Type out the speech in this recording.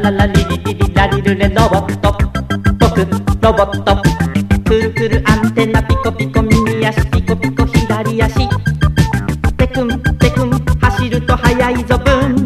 ララリリリリラリルレロボット、僕ロボット、くるくるアンテナピコピコ右足ピコピコ左足、テクンテクン走ると速いぞブン